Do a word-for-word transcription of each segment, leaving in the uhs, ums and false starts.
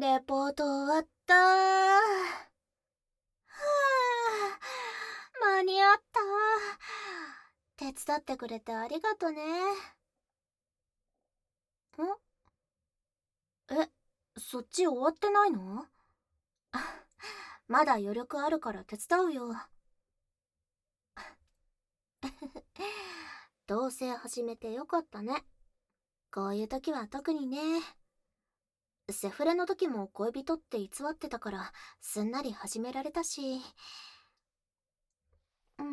レポート終わった。はあ、間に合った。手伝ってくれてありがとね。んえ、そっち終わってないの？まだ余力あるから手伝うよ。同棲始めてよかったね。こういう時は特にね。セフレの時も恋人って偽ってたからすんなり始められたし。うん。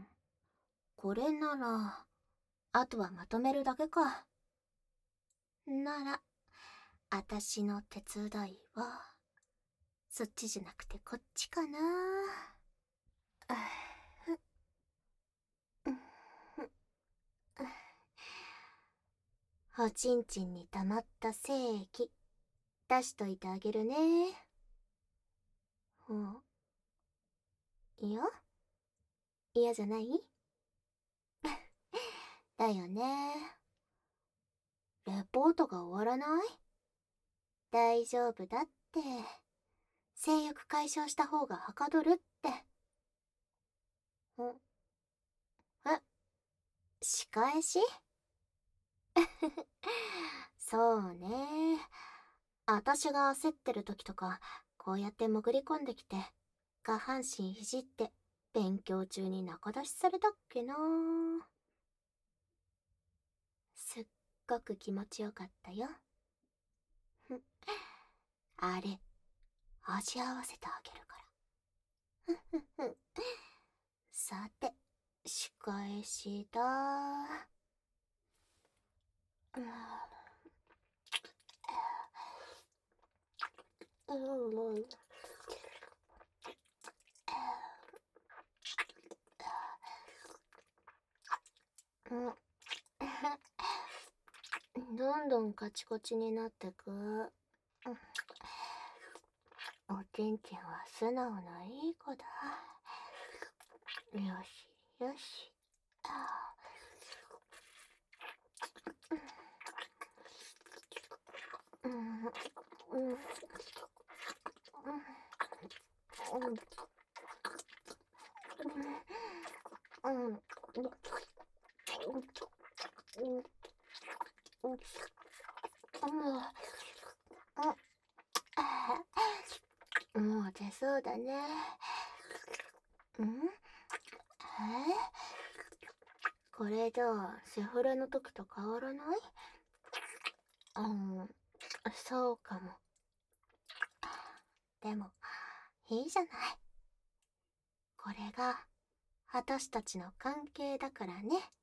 これなら、あとはまとめるだけか。なら、あたしの手伝いは、そっちじゃなくてこっちかな。あふうんふおちんちんに溜まった精液、出しといてあげるね。ほう。いや、嫌じゃない？だよね。レポートが終わらない？大丈夫だって。性欲解消した方がはかどるって。んえ、仕返し？そうね。あたしが焦ってる時とか、こうやって潜り込んできて、下半身いじって、勉強中に仲出しされたっけな。すっごく気持ちよかったよ。ふん、あれ、味合わせてあげるから。ふんふんふん。さて、仕返しだ。うんうんうん。どんどんカチコチになってく。おちんちんは素直ないい子だ。よしよし。あーうんうんうんうんうんうんもう出そうだね。んえこれじゃあセフレの時と変わらない？うん、そうかも。でも、いいじゃない。これが、私たちの関係だからね。